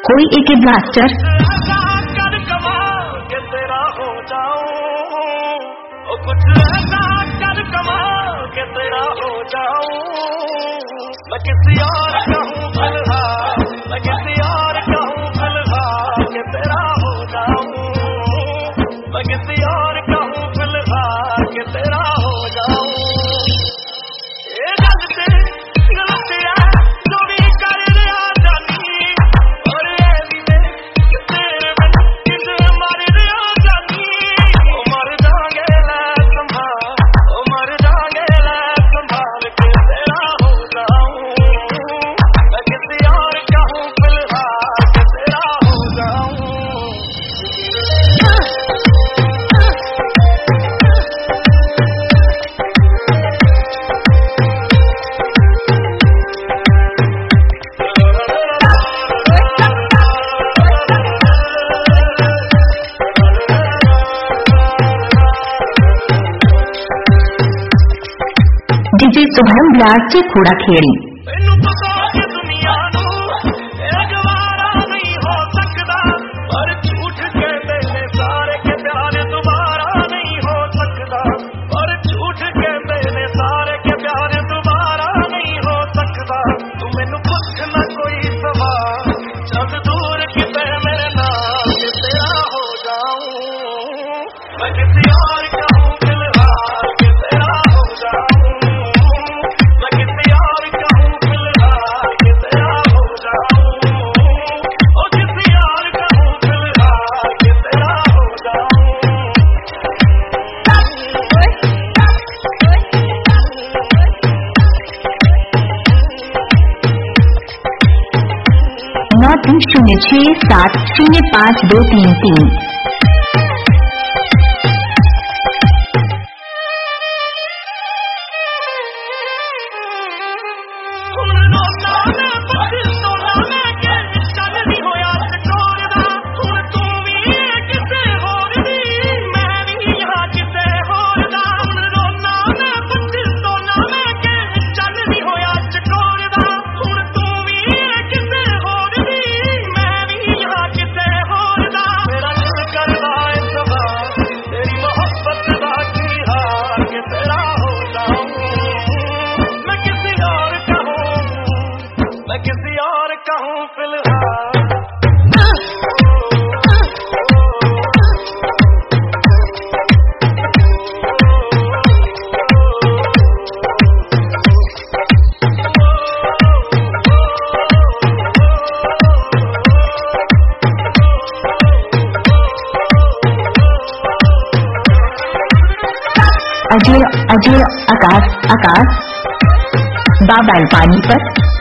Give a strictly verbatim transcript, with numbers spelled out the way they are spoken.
कोई एक ब्लास्टर कर कमा के तेरा हो जाऊं, ओ कुछ ऐसा कर कमा के तेरा हो जाऊं, मैं किसी और का हूं फिलहाल, मैं किसी और का हूं फिलहाल के तेरा हो जाऊं, मैं किसी और का हूं फिलहाल के तेरा हो जाऊं। ये गलती गलतियां जो भी कर दिया जानी, और ये भी मैं तेरे बिन किसे मर दिया जानी, ओ मर जाएंगे ले संभाल, ओ मर जाएंगे ले संभाल के तेरा हो जाऊं, मैं किसी और का हूं फिलहाल के तेरा हो जाऊं। डीजे सोहन ब्लास्ट कूड़ा खेड़ी। मैनू पता कि दुनिया नू एक वारा नहीं हो सकता, पर झूठ कहते ने सारे के प्यार दोबारा नहीं हो सकता, पर झूठ कहते ने सारे के प्यार दोबारा नहीं हो सकता। तू मैनू पूछ ना कोई सवाल, जब दूर किते मेरे नाम के तेरा हो जाऊं, मैं किसी और का हूं फिलहाल के तेरा हो जाऊं, मैं किसी और का हूं फिलहाल के तेरा हो जाऊं, ओ किसी और का हूं फिलहाल के तेरा हो जाऊं। नौ तीन शून्य छह सात शून्य पाँच दो तीन तीन। किसी और का हूं फिलहाल। अजय अजय आकाश आकाश बाबा पानी पर